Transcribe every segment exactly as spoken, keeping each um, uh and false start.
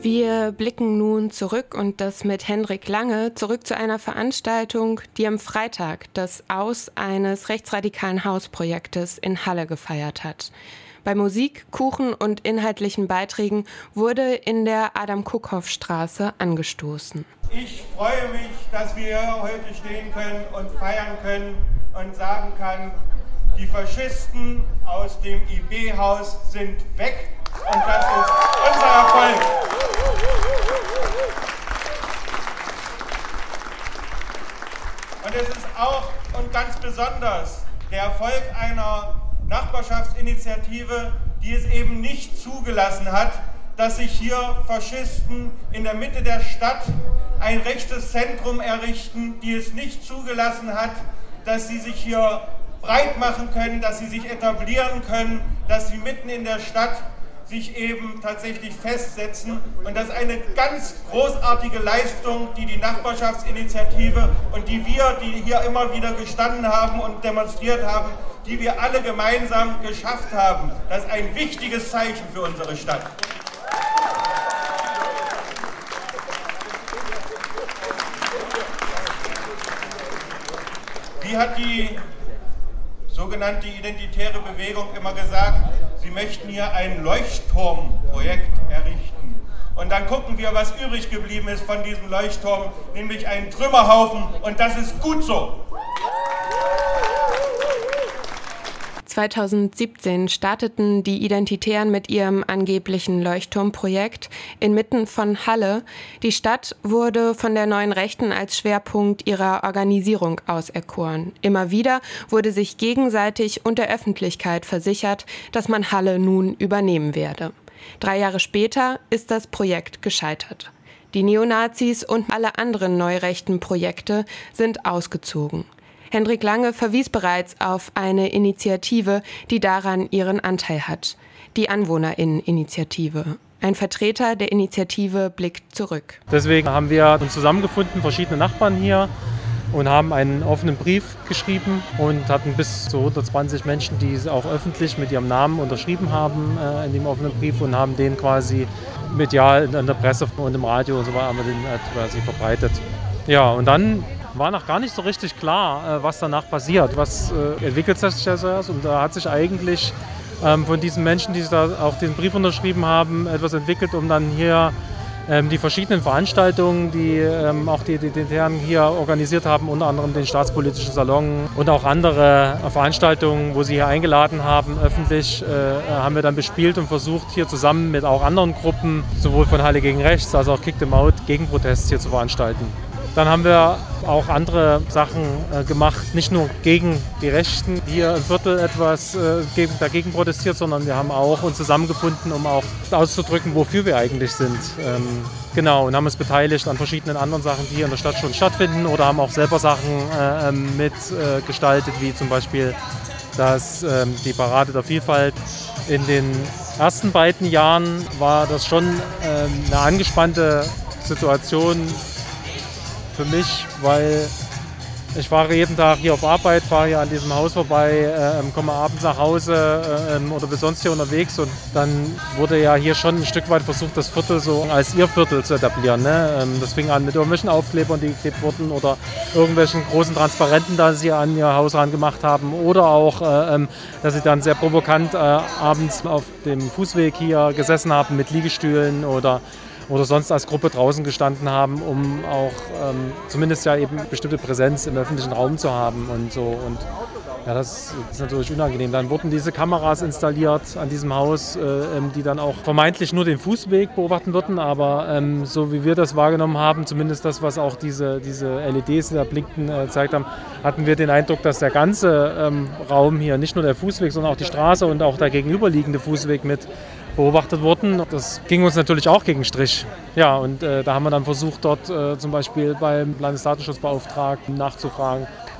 Wir blicken nun zurück und das mit Hendrik Lange, zurück zu einer Veranstaltung, die am Freitag das Aus eines rechtsradikalen Hausprojektes in Halle gefeiert hat. Bei Musik, Kuchen und inhaltlichen Beiträgen wurde in der Adam-Kuckhoff-Straße angestoßen. Ich freue mich, dass wir heute stehen können und feiern können und sagen kann, die Faschisten aus dem I B-Haus sind weg und das ist unser Erfolg. Und es ist auch und ganz besonders der Erfolg einer Nachbarschaftsinitiative, die es eben nicht zugelassen hat, dass sich hier Faschisten in der Mitte der Stadt ein rechtes Zentrum errichten, die es nicht zugelassen hat, dass sie sich hier breit machen können, dass sie sich etablieren können, dass sie mitten in der Stadt sich eben tatsächlich festsetzen. Und das ist eine ganz großartige Leistung, die die Nachbarschaftsinitiative und die wir, die hier immer wieder gestanden haben und demonstriert haben, die wir alle gemeinsam geschafft haben. Das ist ein wichtiges Zeichen für unsere Stadt. Wie hat die sogenannte identitäre Bewegung immer gesagt, sie möchten hier ein Leuchtturmprojekt errichten. Und dann gucken wir, was übrig geblieben ist von diesem Leuchtturm, nämlich ein Trümmerhaufen, und das ist gut so. zweitausendsiebzehn starteten die Identitären mit ihrem angeblichen Leuchtturmprojekt inmitten von Halle. Die Stadt wurde von der Neuen Rechten als Schwerpunkt ihrer Organisierung auserkoren. Immer wieder wurde sich gegenseitig und der Öffentlichkeit versichert, dass man Halle nun übernehmen werde. Drei Jahre später ist das Projekt gescheitert. Die Neonazis und alle anderen neurechten Projekte sind ausgezogen. Hendrik Lange verwies bereits auf eine Initiative, die daran ihren Anteil hat. Die AnwohnerInnen-Initiative. Ein Vertreter der Initiative blickt zurück. Deswegen haben wir uns zusammengefunden, verschiedene Nachbarn hier, und haben einen offenen Brief geschrieben und hatten bis zu hundertzwanzig Menschen, die es auch öffentlich mit ihrem Namen unterschrieben haben äh, in dem offenen Brief, und haben den quasi medial in der Presse und im Radio und so weiter haben wir den halt quasi verbreitet. Ja, und dann war noch gar nicht so richtig klar, was danach passiert, was äh, entwickelt sich das erst. Und da hat sich eigentlich ähm, von diesen Menschen, die da auch den Brief unterschrieben haben, etwas entwickelt, um dann hier ähm, die verschiedenen Veranstaltungen, die ähm, auch die Identitären hier organisiert haben, unter anderem den Staatspolitischen Salon und auch andere Veranstaltungen, wo sie hier eingeladen haben, öffentlich, äh, haben wir dann bespielt und versucht, hier zusammen mit auch anderen Gruppen, sowohl von Halle gegen Rechts als auch Kick Them Out, Gegenprotests hier zu veranstalten. Dann haben wir auch andere Sachen äh, gemacht, nicht nur gegen die Rechten, die hier im Viertel etwas äh, gegen, dagegen protestiert, sondern wir haben auch uns zusammengefunden, um auch auszudrücken, wofür wir eigentlich sind. Ähm, genau, und haben uns beteiligt an verschiedenen anderen Sachen, die hier in der Stadt schon stattfinden, oder haben auch selber Sachen äh, mitgestaltet, äh, wie zum Beispiel das, äh, die Parade der Vielfalt. In den ersten beiden Jahren war das schon äh, eine angespannte Situation für mich, weil ich fahre jeden Tag hier auf Arbeit, fahre hier an diesem Haus vorbei, äh, komme abends nach Hause äh, oder bin sonst hier unterwegs, und dann wurde ja hier schon ein Stück weit versucht, das Viertel so als ihr Viertel zu etablieren. Ne? Ähm, das fing an mit irgendwelchen Aufklebern, die geklebt wurden, oder irgendwelchen großen Transparenten, die sie an ihr Haus ran gemacht haben, oder auch, äh, dass sie dann sehr provokant äh, abends auf dem Fußweg hier gesessen haben mit Liegestühlen oder oder sonst als Gruppe draußen gestanden haben, um auch ähm, zumindest ja eben bestimmte Präsenz im öffentlichen Raum zu haben und so. Und ja, das ist natürlich unangenehm. Dann wurden diese Kameras installiert an diesem Haus, äh, die dann auch vermeintlich nur den Fußweg beobachten würden, aber ähm, so wie wir das wahrgenommen haben, zumindest das, was auch diese, diese L E Ds, die da blinkten, äh, gezeigt haben, hatten wir den Eindruck, dass der ganze ähm, Raum hier, nicht nur der Fußweg, sondern auch die Straße und auch der gegenüberliegende Fußweg mit beobachtet wurden. Das ging uns natürlich auch gegen Strich. Ja, und äh, da haben wir dann versucht, dort äh, zum Beispiel beim Landesdatenschutzbeauftragten nachzufragen,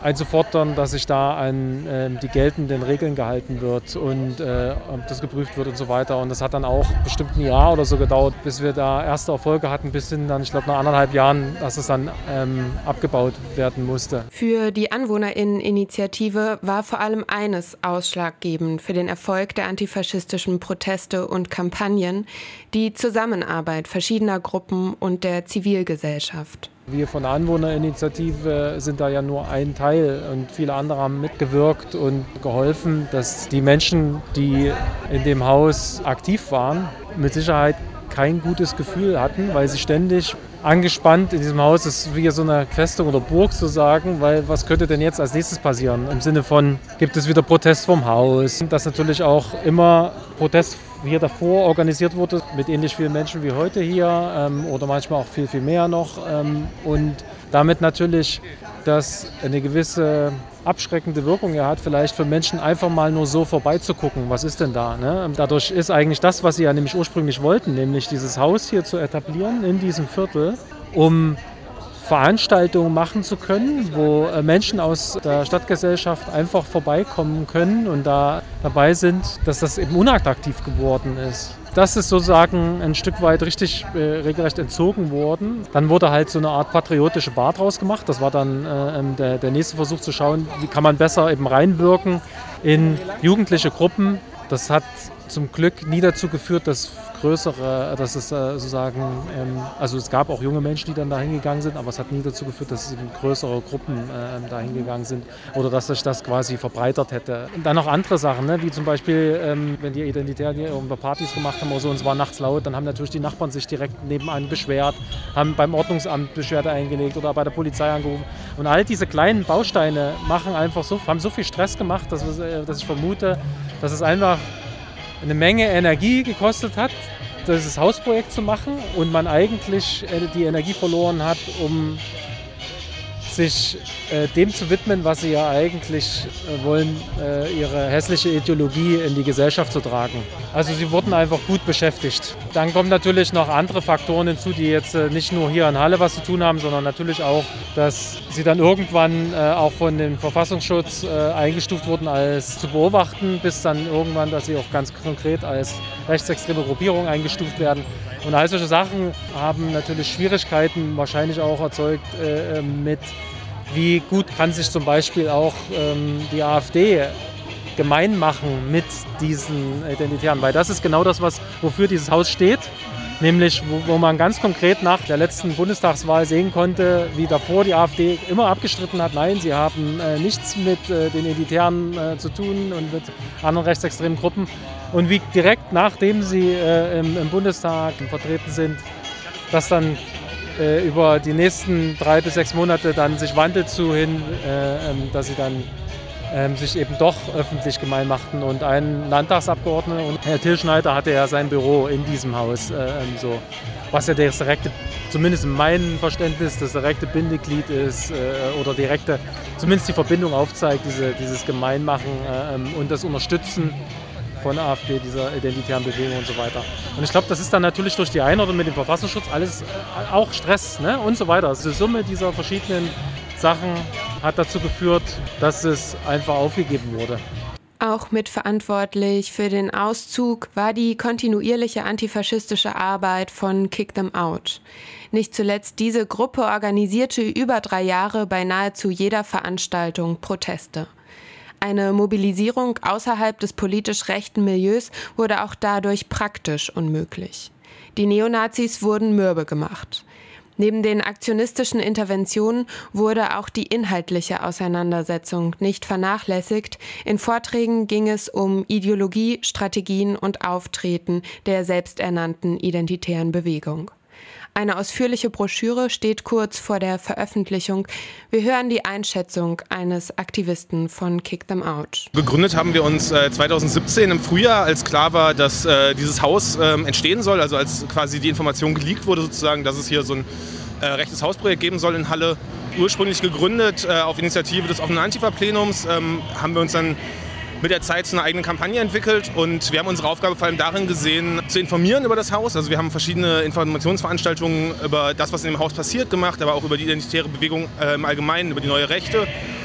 einzufordern, dass sich da an äh, die geltenden Regeln gehalten wird und äh, das geprüft wird und so weiter. Und das hat dann auch bestimmt ein Jahr oder so gedauert, bis wir da erste Erfolge hatten, bis hin dann, ich glaube, nach anderthalb Jahren, dass es dann ähm, abgebaut werden musste. Für die AnwohnerInnen-Initiative war vor allem eines ausschlaggebend für den Erfolg der antifaschistischen Proteste und Kampagnen: die Zusammenarbeit verschiedener Gruppen und der Zivilgesellschaft. Wir von der Anwohnerinitiative sind da ja nur ein Teil und viele andere haben mitgewirkt und geholfen, dass die Menschen, die in dem Haus aktiv waren, mit Sicherheit kein gutes Gefühl hatten, weil sie ständig angespannt in diesem Haus ist, wie so eine Festung oder Burg zu sagen, weil was könnte denn jetzt als nächstes passieren? Im Sinne von, gibt es wieder Protest vom Haus? Dass natürlich auch immer Protest hier davor organisiert wurde, mit ähnlich vielen Menschen wie heute hier ähm, oder manchmal auch viel, viel mehr noch. Ähm, und damit natürlich, dass eine gewisse abschreckende Wirkung er hat, vielleicht für Menschen einfach mal nur so vorbeizugucken, was ist denn da? Ne? Dadurch ist eigentlich das, was sie ja nämlich ursprünglich wollten, nämlich dieses Haus hier zu etablieren in diesem Viertel, um Veranstaltungen machen zu können, wo Menschen aus der Stadtgesellschaft einfach vorbeikommen können und da dabei sind, dass das eben unattraktiv geworden ist. Das ist sozusagen ein Stück weit richtig äh, regelrecht entzogen worden. Dann wurde halt so eine Art patriotische Bar draus gemacht. Das war dann äh, der, der nächste Versuch zu schauen, wie kann man besser eben reinwirken in jugendliche Gruppen. Das hat zum Glück nie dazu geführt, dass größere, dass es äh, sozusagen, ähm, also es gab auch junge Menschen, die dann da hingegangen sind, aber es hat nie dazu geführt, dass eben größere Gruppen äh, da hingegangen sind oder dass sich das quasi verbreitert hätte. Und dann noch andere Sachen, ne? Wie zum Beispiel, ähm, wenn die Identitären hier irgendwo Partys gemacht haben oder so und es war nachts laut, dann haben natürlich die Nachbarn sich direkt nebenan beschwert, haben beim Ordnungsamt Beschwerde eingelegt oder bei der Polizei angerufen. Und all diese kleinen Bausteine machen einfach so, haben so viel Stress gemacht, dass, wir, dass ich vermute, dass es einfach eine Menge Energie gekostet hat, dieses Hausprojekt zu machen und man eigentlich die Energie verloren hat, um sich äh, dem zu widmen, was sie ja eigentlich äh, wollen, äh, ihre hässliche Ideologie in die Gesellschaft zu tragen. Also sie wurden einfach gut beschäftigt. Dann kommen natürlich noch andere Faktoren hinzu, die jetzt äh, nicht nur hier in Halle was zu tun haben, sondern natürlich auch, dass sie dann irgendwann äh, auch von dem Verfassungsschutz äh, eingestuft wurden als zu beobachten, bis dann irgendwann, dass sie auch ganz konkret als rechtsextreme Gruppierung eingestuft werden. Und all solche Sachen haben natürlich Schwierigkeiten wahrscheinlich auch erzeugt äh, mit, wie gut kann sich zum Beispiel auch ähm, die AfD gemein machen mit diesen Identitären. Weil das ist genau das, was, wofür dieses Haus steht. Nämlich, wo, wo man ganz konkret nach der letzten Bundestagswahl sehen konnte, wie davor die AfD immer abgestritten hat, nein, sie haben äh, nichts mit äh, den Identitären äh, zu tun und mit anderen rechtsextremen Gruppen. Und wie direkt nachdem sie äh, im, im Bundestag vertreten sind, das dann äh, über die nächsten drei bis sechs Monate dann sich wandelt zu hin, äh, äh, dass sie dann äh, sich eben doch öffentlich gemein machten. Und ein Landtagsabgeordneter, und Herr Till Schneider, hatte ja sein Büro in diesem Haus, äh, so, was ja das direkte, zumindest in meinem Verständnis, das direkte Bindeglied ist äh, oder direkte, zumindest die Verbindung aufzeigt, diese, dieses Gemeinmachen äh, und das Unterstützen von der AfD, dieser identitären Bewegung und so weiter. Und ich glaube, das ist dann natürlich durch die Einordnung mit dem Verfassungsschutz alles äh, auch Stress, ne? Und so weiter. Also die Summe dieser verschiedenen Sachen hat dazu geführt, dass es einfach aufgegeben wurde. Auch mitverantwortlich für den Auszug war die kontinuierliche antifaschistische Arbeit von Kick Them Out. Nicht zuletzt diese Gruppe organisierte über drei Jahre bei nahezu jeder Veranstaltung Proteste. Eine Mobilisierung außerhalb des politisch rechten Milieus wurde auch dadurch praktisch unmöglich. Die Neonazis wurden mürbe gemacht. Neben den aktionistischen Interventionen wurde auch die inhaltliche Auseinandersetzung nicht vernachlässigt. In Vorträgen ging es um Ideologie, Strategien und Auftreten der selbsternannten identitären Bewegung. Eine ausführliche Broschüre steht kurz vor der Veröffentlichung. Wir hören die Einschätzung eines Aktivisten von Kick Them Out. Gegründet haben wir uns äh, zweitausendsiebzehn im Frühjahr, als klar war, dass äh, dieses Haus äh, entstehen soll, also als quasi die Information geleakt wurde sozusagen, dass es hier so ein äh, rechtes Hausprojekt geben soll in Halle. Ursprünglich gegründet äh, auf Initiative des offenen Antifa-Plenums, ähm, haben wir uns dann mit der Zeit eine eigene Kampagne entwickelt und wir haben unsere Aufgabe vor allem darin gesehen, zu informieren über das Haus. Also wir haben verschiedene Informationsveranstaltungen über das, was in dem Haus passiert, gemacht, aber auch über die identitäre Bewegung äh, im Allgemeinen, über die neue Rechte.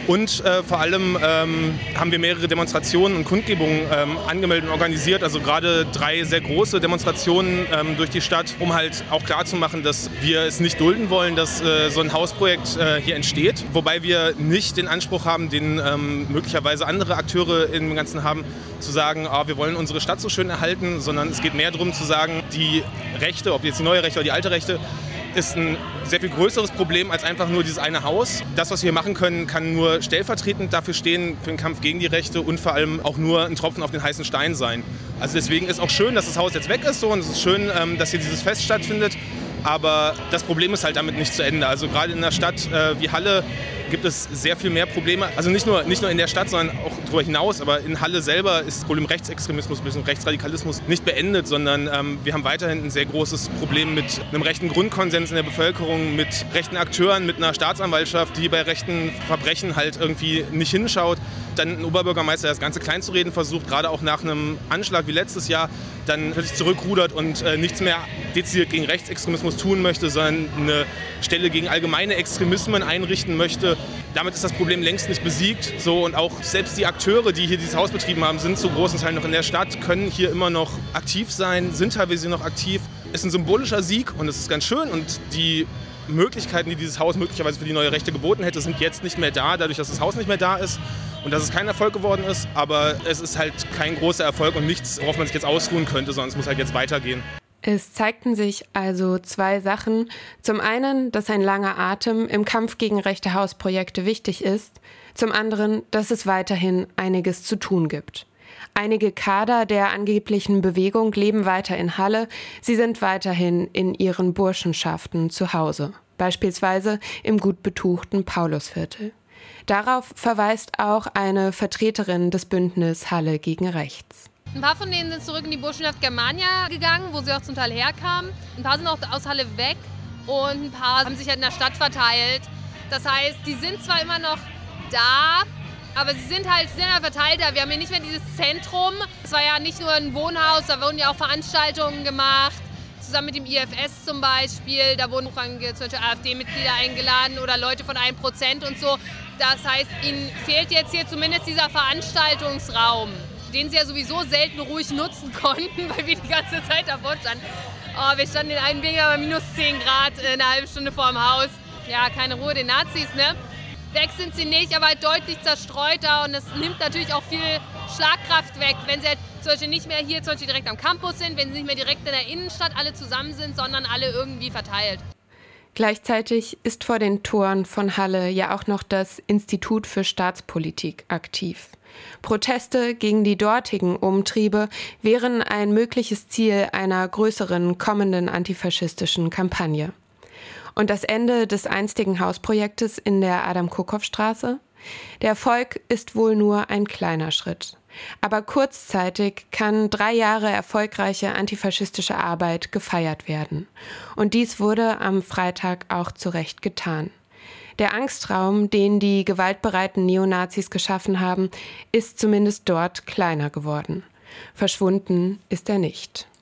Und äh, vor allem ähm, haben wir mehrere Demonstrationen und Kundgebungen ähm, angemeldet und organisiert. Also gerade drei sehr große Demonstrationen ähm, durch die Stadt, um halt auch klarzumachen, dass wir es nicht dulden wollen, dass äh, so ein Hausprojekt äh, hier entsteht. Wobei wir nicht den Anspruch haben, den ähm, möglicherweise andere Akteure im Ganzen haben, zu sagen, oh, wir wollen unsere Stadt so schön erhalten, sondern es geht mehr darum zu sagen, die Rechte, ob jetzt die neue Rechte oder die alte Rechte, ist ein sehr viel größeres Problem als einfach nur dieses eine Haus. Das, was wir machen können, kann nur stellvertretend dafür stehen, für den Kampf gegen die Rechte und vor allem auch nur ein Tropfen auf den heißen Stein sein. Also deswegen ist auch schön, dass das Haus jetzt weg ist so, und es ist schön, dass hier dieses Fest stattfindet. Aber das Problem ist halt damit nicht zu Ende. Also gerade in einer Stadt äh, wie Halle gibt es sehr viel mehr Probleme. Also nicht nur, nicht nur in der Stadt, sondern auch darüber hinaus. Aber in Halle selber ist das Problem Rechtsextremismus und Rechtsradikalismus nicht beendet, sondern ähm, wir haben weiterhin ein sehr großes Problem mit einem rechten Grundkonsens in der Bevölkerung, mit rechten Akteuren, mit einer Staatsanwaltschaft, die bei rechten Verbrechen halt irgendwie nicht hinschaut. Dann ein Oberbürgermeister, der das Ganze kleinzureden versucht, gerade auch nach einem Anschlag wie letztes Jahr, dann plötzlich zurückrudert und äh, nichts mehr dezidiert gegen Rechtsextremismus tun möchte, sondern eine Stelle gegen allgemeine Extremismen einrichten möchte. Damit ist das Problem längst nicht besiegt. So, und auch selbst die Akteure, die hier dieses Haus betrieben haben, sind zu großen Teilen noch in der Stadt, können hier immer noch aktiv sein, sind teilweise noch aktiv. Es ist ein symbolischer Sieg und es ist ganz schön, und die Möglichkeiten, die dieses Haus möglicherweise für die neue Rechte geboten hätte, sind jetzt nicht mehr da, dadurch, dass das Haus nicht mehr da ist und dass es kein Erfolg geworden ist. Aber es ist halt kein großer Erfolg und nichts, worauf man sich jetzt ausruhen könnte, sondern es muss halt jetzt weitergehen. Es zeigten sich also zwei Sachen. Zum einen, dass ein langer Atem im Kampf gegen rechte Hausprojekte wichtig ist. Zum anderen, dass es weiterhin einiges zu tun gibt. Einige Kader der angeblichen Bewegung leben weiter in Halle. Sie sind weiterhin in ihren Burschenschaften zu Hause, beispielsweise im gut betuchten Paulusviertel. Darauf verweist auch eine Vertreterin des Bündnis Halle gegen Rechts. Ein paar von denen sind zurück in die Burschenschaft Germania gegangen, wo sie auch zum Teil herkamen. Ein paar sind auch aus Halle weg und ein paar haben sich halt in der Stadt verteilt. Das heißt, die sind zwar immer noch da, aber sie sind halt, sie sind halt verteilt da. Wir haben hier nicht mehr dieses Zentrum. Es war ja nicht nur ein Wohnhaus, da wurden ja auch Veranstaltungen gemacht. Zusammen mit dem I F S zum Beispiel. Da wurden zum Beispiel AfD-Mitglieder eingeladen oder Leute von einem Prozent und so. Das heißt, ihnen fehlt jetzt hier zumindest dieser Veranstaltungsraum, den sie ja sowieso selten ruhig nutzen konnten, weil wir die ganze Zeit davor standen. Oh, wir standen in einem Winkel bei minus zehn Grad, eine halbe Stunde vor dem Haus. Ja, keine Ruhe den Nazis, ne? Weg sind sie nicht, aber halt deutlich zerstreuter, und es nimmt natürlich auch viel Schlagkraft weg, wenn sie halt zum Beispiel nicht mehr hier zum Beispiel direkt am Campus sind, wenn sie nicht mehr direkt in der Innenstadt alle zusammen sind, sondern alle irgendwie verteilt. Gleichzeitig ist vor den Toren von Halle ja auch noch das Institut für Staatspolitik aktiv. Proteste gegen die dortigen Umtriebe wären ein mögliches Ziel einer größeren kommenden antifaschistischen Kampagne. Und das Ende des einstigen Hausprojektes in der Adam-Kokow-Straße? Der Erfolg ist wohl nur ein kleiner Schritt. Aber kurzzeitig kann drei Jahre erfolgreiche antifaschistische Arbeit gefeiert werden. Und dies wurde am Freitag auch zu Recht getan. Der Angstraum, den die gewaltbereiten Neonazis geschaffen haben, ist zumindest dort kleiner geworden. Verschwunden ist er nicht.